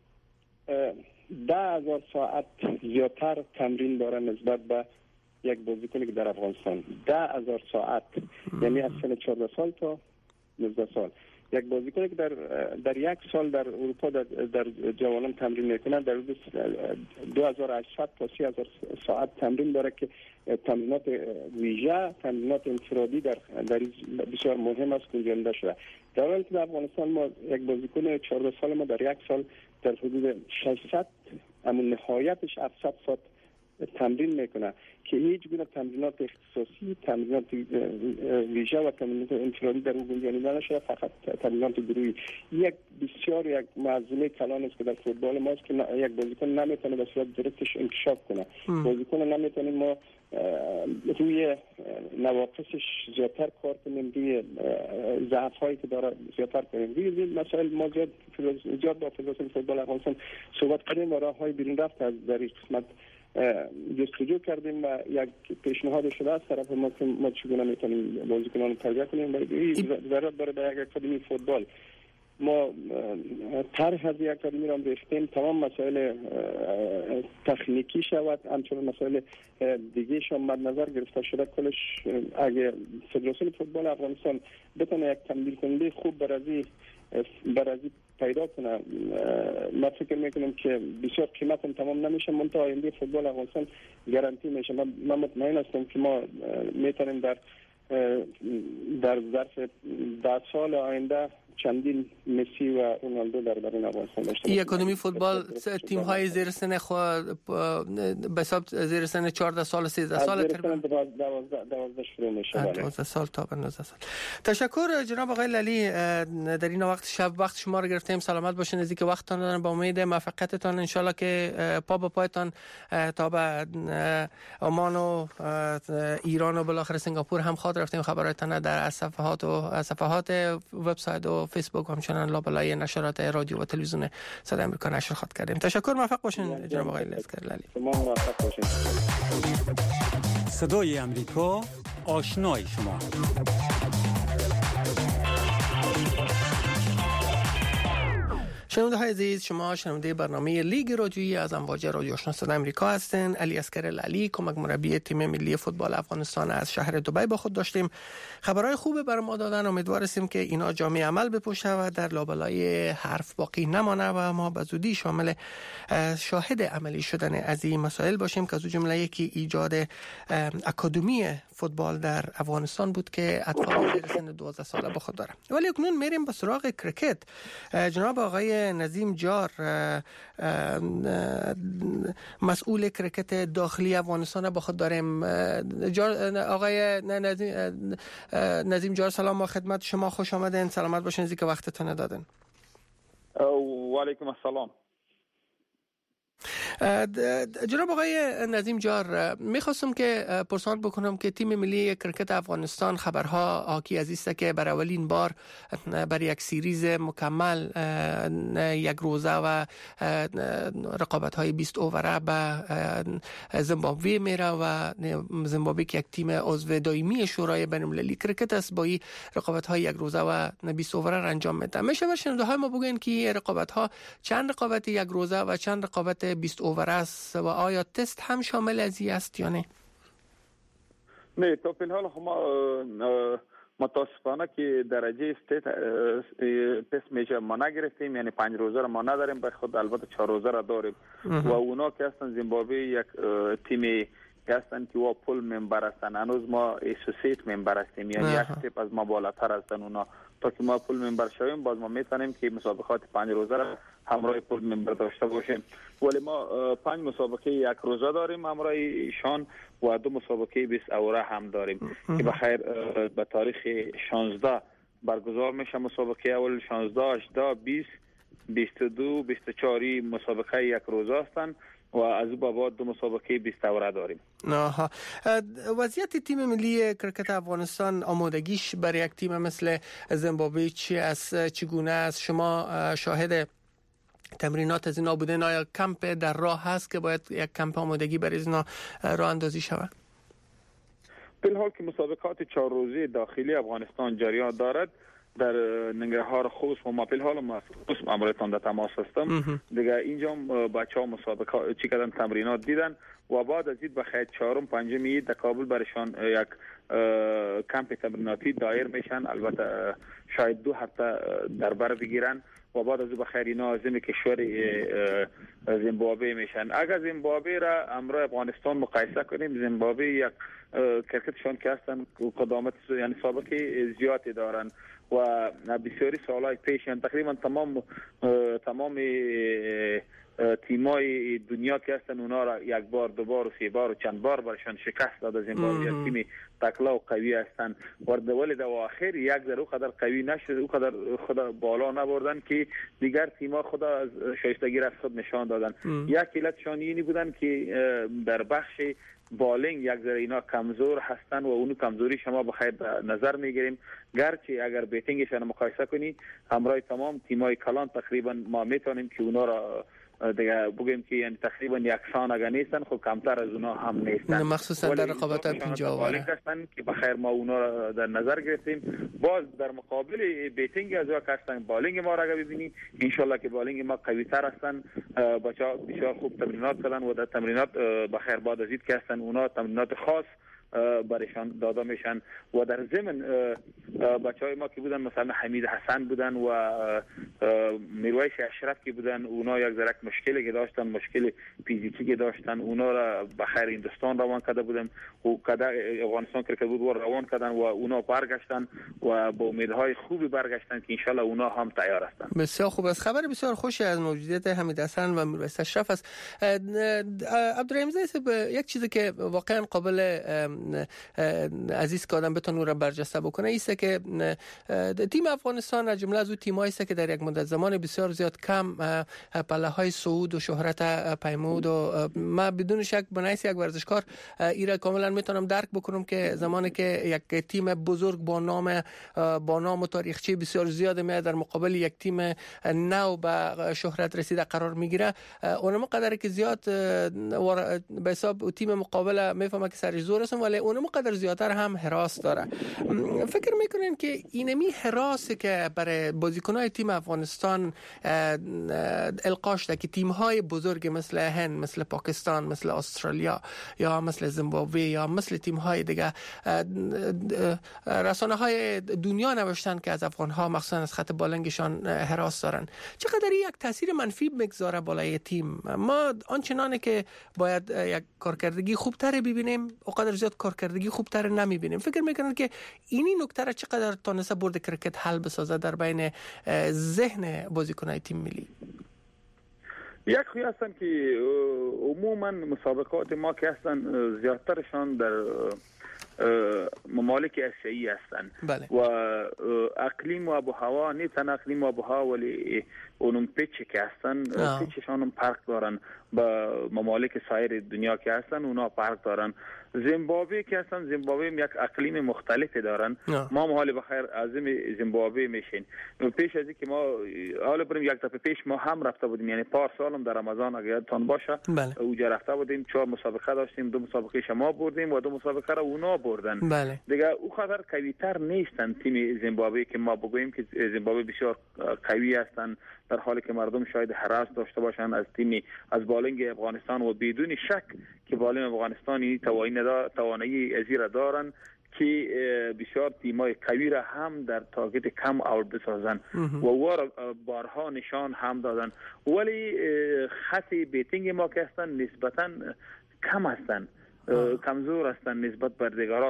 ده هزار ساعت زیادتر تمرین داره نسبت به یک بازیکنی که در افغانستان ده هزار ساعت، یعنی از سن چهارده سال تا نوزده سال. یک بازیکن که در در یک سال در اروپا در, در جوانان تمرین میکنه در حدود دو هزار و هشتصد تا سه هزار ساعت تمرین داره که تمرینات ویژه، تمرینات انفرادی در در بسیار مهم است که انجام شده. در حالی که در افغانستان ما یک بازیکن چهارده سال ما در یک سال در حدود ششصد اما نهایتش هفتصد ساعت تمرین میکنه که هیچ گونه تمرینات اختصاصی، تمرینات ویژه و تمرینات انفرادی در اون گنجانیده نشده، فقط تمرینات گروهی. یک بسیار یک معضله کلان است که در فوتبال ما است که یک بازیکن نمیتونه به صورت درستش انکشاف کنه. بازیکن نمیتونه ما روی نواقصش زیادتر کار کنیم، روی ضعف هایی که داره زیادتر کنیم. روی این مسائل ما زیاد زیاد با فدراسیون فوتبال افغانستان صحبت کردیم و راه های بیرون رفت از در این قسمت جستجو کردیم و یک پیشنهاد شده از طرف ما که ما چگونه میتونیم بازیکنان رو تربیت کنیم. برای ضرورت داره به یک اکادمی فوتبال. ما طرح از یک اکادمی را ریختیم، تمام مسائل تکنیکی شود، همچنین مسائل دیگه شما مد نظر گرفته شده. کلش اگه فدراسیون فوتبال افغانستان بتونه یک تمویل کننده خوب برای برای پیدا کنه، ما فکر میکنم که بسیار قیمت هم تمام نمیشه، منتها آینده فوتبال افغانستان گارانتی میشه. من مطمئن هستم که ما میتونیم در در ظرف ده سال آینده چندین مسی و رونالدو در درون افغانستان داشته باشیم. اکادمی فوتبال تیم های زیر سن خود به حساب زیر سن چهارده سال سیزده سال تقریبا دوازده شروع میشه. دوازده سال تا به نوزده سال. تشکر جناب آقای لالی، در این وقت شب وقت شما رو گرفتیم. سلامت باشین، نزدیک وقتتان دادن. با امید موفقیتتان ان شاء الله که پا به پایتان تا به عمان و ایران و بالاخره سنگاپور هم خواهد رفتیم. خبراتتان در صفحات و صفحات وبسایت و فیسبوک و همچنان لابلای نشرات رادیو و تلویزیون صدای آمریکا نشر خواهد کردیم. تشکر، موفق باشین جناب آقای لالی. شما موفق باشین. صدای آمریکا، آشنای شما. شنونده های عزیز، شما شنونده برنامه لیگ رادیویی از امواج رادیو آشنا صدای آمریکا هستین. علی اصغر لالی، کمک مربی تیم ملی فوتبال افغانستان، از شهر دبی با خود داشتیم. خبرهای خوب برای ما دادن. امیدوار هستیم که اینا جامع عمل بپوشه و در لابلای حرف باقی نمانه و ما به زودی شامل شاهد عملی شدن از این مسائل باشیم که از جمله یکی ایجاد اکادمی فوتبال در افغانستان بود که اطفال زیر سن دوازده ساله با خود داره. ولی اکنون میریم به سراغ کرکت. جناب آقای نظیم جار، مسئول کرکت داخلی افغانستان با خود داریم. آقای نظیم, نظیم جار، سلام و خدمت شما، خوش آمدین. سلامت باشین، از اینکه وقتتون دادن. و علیکم السلام. جناب آقای نظیم جار، میخواستم که پرسان بکنم که تیم ملی کرکت افغانستان خبرها حاکی از است که برای اولین بار برای یک سیریز مکمل یک روزه و رقابت های بیست اووره به زیمبابوه میره و زیمبابوه که یک تیم عضو دائمی شورای بین المللی کرکت است با این رقابت های یک روزه و بیست اووره را انجام میده. میشه به شنونده های ما بگوین که رقابت ها چند رقابت یک روزه و چند رقابت بیست اوور است و آیا تست هم شامل از این است یا نه؟ نه، تا فی الحال ما متاسفانه که درجه استیت تست میشه ما نگرفتیم، یعنی پنج روزه را ما نداریم، به خود البته چهار روزه را داریم و اونا که هستن زیمبابوه یک تیمی هستن که وا پول ممبر هستن، هنوز ما اسوسییت ممبر هستیم، یعنی یک استپ از ما بالاتر هستن اونا. تا که ما پول ممبر شویم باز ما میتونیم که مسابقات پنج روزه را همراه پول ممبر داشته باشیم. ولی ما پنج مسابقه یک روزه داریم همراه ایشان و دو مسابقه بیست اوره هم داریم که بخیر به تاریخ شانزده برگزار میشه. مسابقه اول شانزده، هجده، بیست، بیست و دو، بیست و چهار مسابقه یک روزه هستند و از او بعد دو مسابقه بیست اوره داریم. آها. وضعیت تیم ملی کرکت افغانستان، آمادگیش برای یک تیم مثل زیمبابوه چی است، چگونه است؟ شما شاهد تمرینات از اینا بودن؟ آیا کمپ در راه هست که باید یک کمپ آمادگی برای اینا راه اندازی شود؟ فی الحال که مسابقات چهار روزه داخلی افغانستان جریان دارد در ننگرهار خوست و ما فی الحال ما خوست امرتان در تماس هستم دیگه. اینجا بچه‌ها مسابقات چی کردن، تمرینات دیدن و بعد از این بخیر چهارم پنجم در کابل برشان یک کمپ تمریناتی دایر میشن. البته شاید دو هفته در بر بگیرن و بعد از بخیر اینا عازم کشور زیمبابوه میشن. اگر زیمبابوه را امروز افغانستان مقایسه کنیم، زیمبابوه یک کرکتشان که هستن قدامت یعنی سابقه زیادی دارن و بسیاری سالهای پیش یعنی تقریبا تمام تمام تیمای دنیا که هستن اونا را یک بار دو بار و سه بار و چند بار برشان شکست داده. زیمبابوه تیم تکلا و قوی هستن ورده ولی در آخر یک در او قدر قوی نشد، او قدر خدا بالا نبردن که دیگر تیما خدا از شایستگی را خود نشان دادن. یک علتشان اینی بودن که در بخش بالینگ یک ذره اینا کمزور هستن و اون کمزوری شما بخیر نظر میگیریم. گرچه اگر بیتینگشان مقایسه کنی همراه تمام تیمای کلان تقریبا ما میتونیم که اونا را دیگه بگیم که یعنی تقریبا یکسان اگر نیستن خب کمتر از اونا هم نیستن، مخصوصا در رقابت پنجاه اوور هستن که بخیر ما اونا را در نظر گرفتیم. باز در مقابل بیتینگ از وقت هستن بالینگ ما را اگر ببینیم ان شاء الله که بالینگ ما قوی تر هستن. بچه‌ها بسیار خوب تمرینات کردن و در تمرینات بخیر بعد از اینکه هستن اونا تمرینات خاص برشان داده میشن و در ضمن بچهای ما که بودن مثلا حمید حسن بودن و میرویس اشرف که بودن اونا یک ذره مشکلی که داشتن، مشکل فیزیکی که داشتن، اونا را بخیر هندوستان روان کرده بودن و کدا افغانستان کرکت بود و روان کردن و اونا برگشتن و با امیدهای خوبی برگشتن که انشالله اونا هم تیار هستن. بسیار خوب است. خبر بسیار خوشی از موجودیت حمید حسن و میرویس اشرف است. عبدالرحیم زیسب، یک چیزی که واقعا قابل عزیز که آدم بتونه او را برجسته بکنه ایسته که تیم افغانستان از جمله از اون تیمایی است که در یک مدت زمان بسیار زیاد کم پله های صعود و شهرت پیمود و ما بدون شک بنایس یک ورزشکار ایرا کاملا میتونم درک بکنم که زمانی که یک تیم بزرگ با نام با نام و تاریخچه بسیار زیاد می در مقابل یک تیم نو به شهرت رسیده قرار میگیره، اونم قدر که زیاد به حساب تیم مقابل میفهمه که سرش زور است ولی اونم قدر زیادتر هم حراس داره. فکر میکنین که اینمی حراسی که برای بازیکنای تیم افغانستان القا شده که تیم‌های بزرگ مثل هند، مثل پاکستان، مثل استرالیا یا مثل زیمبابوه یا مثل تیم‌های دیگه رسانه‌های دنیا نوشتن که از افغان‌ها مخصوصا از خط بالنگشان حراس دارن، چقدر یک تاثیر منفی میگذاره بالای تیم؟ ما آنچنانی که باید یک کارکردگی خوبتر ببینیم اونقدر زیاد کارکردگی خوبتر نمیبینیم. فکر میکنن که اینی نکته را چقدر تونسته برد کرکت حل بسازه در بین ذهن بازیکنای تیم ملی؟ یک خوی هستن که عموما مسابقات ما که هستن زیادترشان در ممالک آسیایی هستن. بله. و اقلیم و آب و هوا نه تنها اقلیم و آب و هوا ولی اونم پیچ که هستن پیچشان هم فرق دارن با ممالک سایر دنیا که هستن، اونا فرق دارن. زیمبابوه که هستن زیمبابوه یک اقلیم مختلفی دارن. آه. ما حال بخیر عازم زیمبابوه میشین. پیش از اینکه ما حالا بریم یک دفعه پیش ما هم رفته بودیم، یعنی پار سالم در رمضان اگر یادتون باشه بله. اوجا رفته بودیم، چهار مسابقه داشتیم، دو مسابقه شما بردیم و دو مسابقه را اونا بردن. بله. دیگه او قدر قوی‌تر نیستن تیم زیمبابوه که ما بگوییم که زیمبابوه بسیار قوی هستن، در حالی که مردم شاید حراس داشته باشند از تیم از بالینگ افغانستان و بدون شک که بالینگ افغانستانی توانایی ازیر دارن که بسیار تیمای قوی را هم در تارگت کم آورد بسازن و وار بارها نشان هم دادن، ولی خط بیتینگ ما که هستن نسبتا کم هستن، کمزور هستن نسبت بر دیگرها،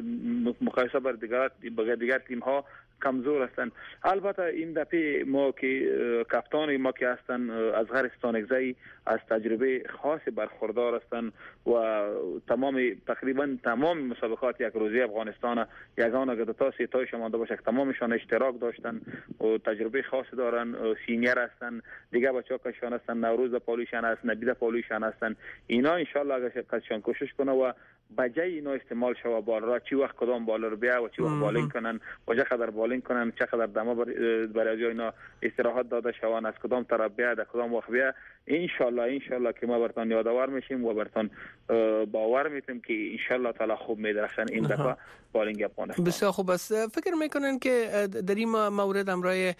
مقایسه بر دیگر دیگر تیم ها کمزور هستند. البته این دفعه ما که کاپیتان ما که هستن از غرستانگزی از تجربه خاص برخوردار هستند و تمام تقریبا تمام مسابقات یک روزی افغانستان یگانه که دو تا سه تایش مانده باشه تمامشان اشتراک داشتن و تجربه خاص دارن، سینیر هستن. دیگه بچه‌ها کشان هستن، نوروز پالیشان هست، نبیده پالیشان هستن. اینا ان شاء الله اگر کشان کوشش کنه و بجای اینا استعمال شوه بال را چی وقت کدام بال رو بیا و چی وقت بالینگ کنن و چه قدر بالینگ کنن، چه قدر دما برای اینا استراحت داده شون، از کدام طرف بیا در کدام وقت بیا. ان شاء الله ان شاء الله که ما برتون یادآور میشیم و برتون باور میتیم که ان شاء الله تعالی خوب میدرخشن این دفعه بالینگ افغانستان. بسیار خوب است. فکر میکنن که در این مورد امرای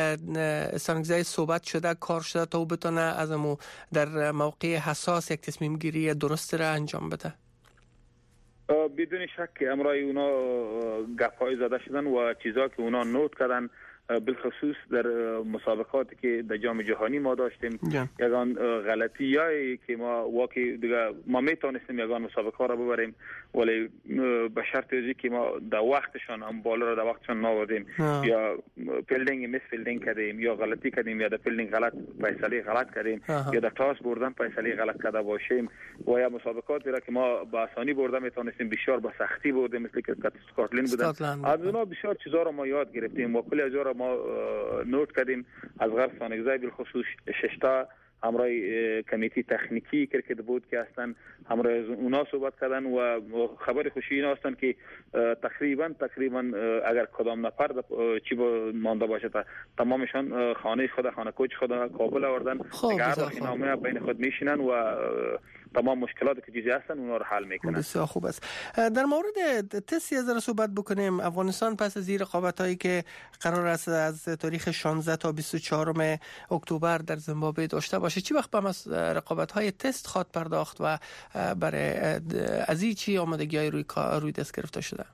سانگزای صحبت شده، کار شده تا بتونه ازمو در موقع حساس یک تصمیم گیری درست را انجام بده؟ بدون شک امرای اونا گپ‌های زده شدن و چیزا که اونا نوت کردن، بالخصوص در مسابقاتی که در جام جهانی ما داشتیم یگان غلطیایی که ما واقعی دیگه ما میتونستیم یگان مسابقه را ببریم، ولی به شرط از که ما در وقتشان هم بالا را در وقتشان ناوردیم یا فیلدینگ مس فیلدینگ کردیم یا غلطی کردیم یا در فیلدینگ غلط فیصله غلط کردیم یا در تاس بردن فیصله غلط کرده باشیم و یا مسابقاتی را که ما با آسانی برده میتونستیم بسیار با سختی بردیم، مثل که اسکاتلند بودن. از اونا بسیار چیزا را ما یاد گرفتیم و کلی از ما نوت کردیم. از غرب سانگزای بالخصوص ششتا همراه کمیتی تکنیکی کرکت بود که هستن، همراه اونا صحبت کردن و خبر خوشی اینا هستن که تقریبا تقریبا اگر کدام نفر چی مانده باشه تا تمامشان خانه خود خانه کوچ خود کابل آوردن که هر وقت نامه بین خود میشینن و تمام مشکلاتی که چیزی هستن اونا رو حل میکنن. بسیار خوب است. در مورد تست از صحبت بکنیم. افغانستان پس از این رقابتایی که قرار است از تاریخ شانزده تا بیست و چهارم اکتبر در زیمبابوه داشته باشه، چی وقت به رقابت‌های تست خواد پرداخت و برای از این چی آمادگی‌های روی روی دست گرفته شده؟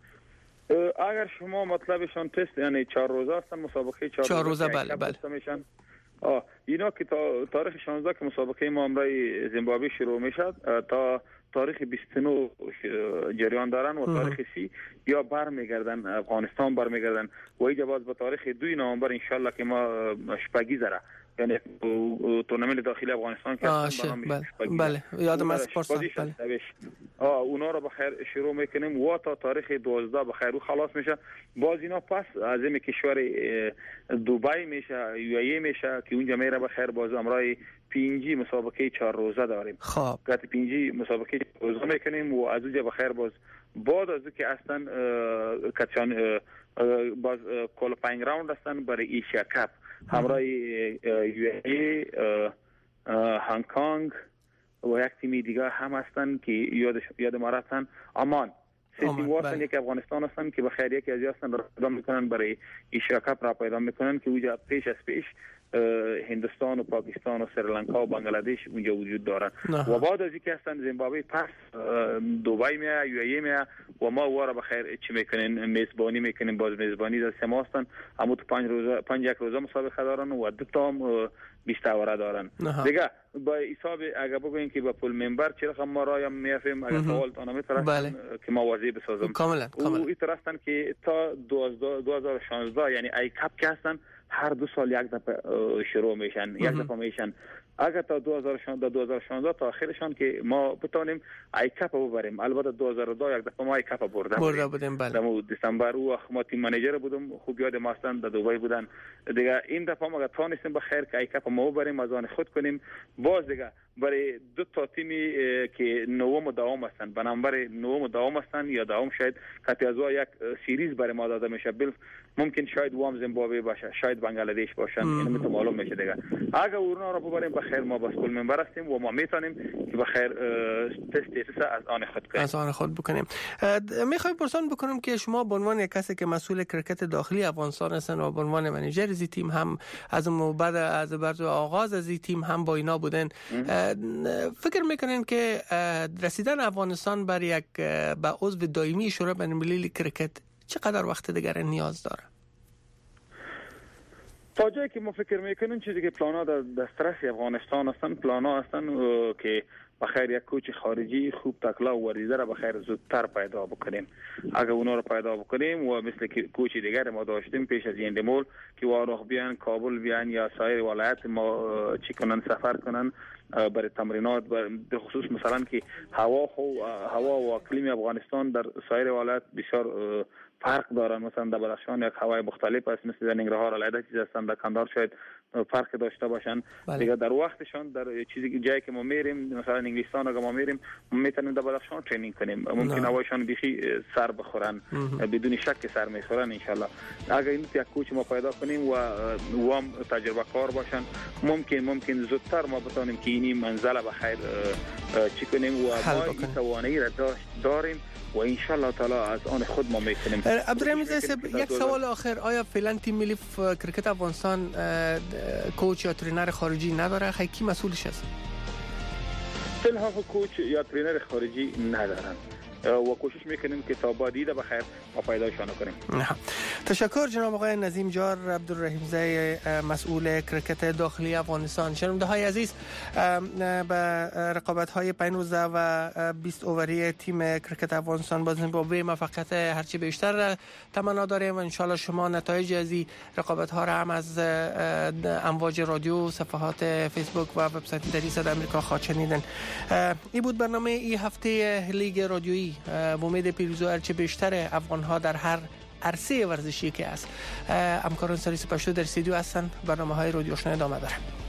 اگر شما مطلبشان تست یعنی چهار روزه هستن، مسابقه چهار, چهار روزه بله بله آه اینا که تا تاریخ شانزده که مسابقه ما امرای زیمبابوه شروع میشد تا تاریخ بیست و نه جریان دارن و تاریخ سی یا برمیگردن افغانستان برمیگردن و اینجا باز به تاریخ دو نوامبر انشالله که ما شپگی زره یعنی تورنمنت داخلی افغانستان که بله بله یادم از پارسال بله آه اونا رو بخیر شروع میکنیم و تا تاریخ دوازده بخیر رو خلاص میشه. باز اینا پس از این کشور دبی میشه یو ای میشه که اونجا میره بخیر. باز امرای پینجی مسابقه چهار روزه داریم. خب گات پینجی مسابقه روزه میکنیم و از اونجا بخیر باز بعد از که اصلا کچان باز کوالیفاینگ راوند هستن برای ایشیا کپ همراه یو ای هنگ کنگ و یک تیمی دیگه هم هستن که یاد یاد ما رفتن آمان سه تیم واسن یک افغانستان هستن که بخیر یکی از هستن را پیدا میکنن برای ایشیا کپ را پیدا میکنن که اونجا پیش از پیش هندوستان و پاکستان و سریلانکا و بنگلادش اونجا وجود دارن و بعد از اینکه هستن زیمبابوه پس دبی میاد یو ای میاد و ما واره بخیر چی میکنین میزبانی میکنیم. باز میزبانی در سه دیگه همون تو پنج روزه پنج یک روزه مسابقه دارن و دو تا هم بیست اوره دارن دیگه. با حساب اگر بگوییم که با پول منبر چه رقم ما رایم میافیم اگر سوال تانا میترستن بله. که ما واضح بسازم کاملا کاملا او ایترستن که تا دو هزار و شانزده یعنی ای کپ که هستن هر دو سال یک دفعه شروع میشن یک دفعه میشن. اگر تا دو هزار و شانزده تا آخرشان که ما بتونیم ای کپ ببریم. البته دو هزار و دو یک دفعه ما ای کپ برده برده بودیم بله در دسامبر و ما تیم منیجر بودم خوب یاد ما هستن در دبی بودن دیگه. این دفعه ما تونستیم بخیر که ای کپ ما ببریم از آن خود کنیم. باز دیگه برای دو تا تیمی که نوم و دوم هستن بنابر نوم و دوم هستن یا دوم شاید که از یک سیریز برای ما داده میشه. بل ممکن شاید وام زیمبابوه باشه شاید بنگلادش باشن اینو میتونم معلوم میشه دیگه. اگر اونا رو ببریم بخیر ما بس کل منبر هستیم و ما میتونیم که بخیر تست تست از آن خود کنیم از آن خود بکنیم. میخوایم پرسان بکنم که شما به عنوان یک کسی که مسئول کرکت داخلی افغانستان هستن و به عنوان منیجر زی تیم هم از بعد از بعد آغاز از این تیم هم با اینا بودن فکر میکنین که رسیدن افغانستان بر یک به عضو دائمی شورای بین‌المللی کرکت چقدر وقت دیگر نیاز داره؟ تا جایی که ما فکر میکنیم چیزی که پلانا در دسترس افغانستان هستن پلانا هستن که بخیر یک کوچ خارجی خوب تکلا و ورزیده را بخیر زودتر پیدا بکنیم. اگر اونا رو پیدا بکنیم و مثل که کوچ دیگر ما داشتیم پیش از این دمول که واروخ بیان کابل بیان یا سایر ولایت ما چی کنن سفر کنن برای تمرینات به خصوص مثلا که هوا خو هوا و اقلیم افغانستان در سایر ولایت بسیار فرق دارن. مثلا در بدخشان یک هوای مختلف است مثل در ننگرهار علیده چیز هستن در کندهار شاید فرق داشته باشن بله. دیگه در وقتشان در چیزی جایی که ما میریم مثلا انگلیستان اگه ما میریم میتونیم در بدخشان ترینینگ کنیم ممکن هوایشان بیخی سر بخورن بدون شک سر میخورن ان شاء الله. اگه این یک کوچ ما پیدا کنیم و وام تجربه کار باشن ممکن ممکن زودتر ما بتونیم که اینی منزل بخیر چی کنیم و ما این توانایی را داریم و ان شاء الله تعالی از آن خود ما میکنیم. عبدالرحیم یک سوال آخر، آیا فعلا تیم ملی کرکت افغانستان کوچ یا ترینر خارجی نداره؟ خیلی کی مسئولش است؟ فعلا کوچ یا ترینر خارجی ندارن. و کوشش میکنیم که تا بعد عید بخیر ما پیداشان کنیم. تشکر جناب آقای نظیم جار عبدالرحیم زی، مسئول کرکت داخلی افغانستان. شنونده های عزیز، به رقابت های پنج روزه و بیست اووری تیم کرکت افغانستان با زیمبابوه موفقیت هرچی بیشتر تمنا داریم و انشالله شما نتایج از این رقابت ها را هم از امواج رادیو، صفحات فیسبوک و وبسایت دری صدای آمریکا خواهد شنیدن. این بود برنامه این هفته لیگ رادیویی. با امید پیروزی هرچی بیشتر افغان ها در هر عرصه ورزشی که است. همکاران سری سپشتو در استودیو هستند. برنامه های رادیو آشنا ادامه داره.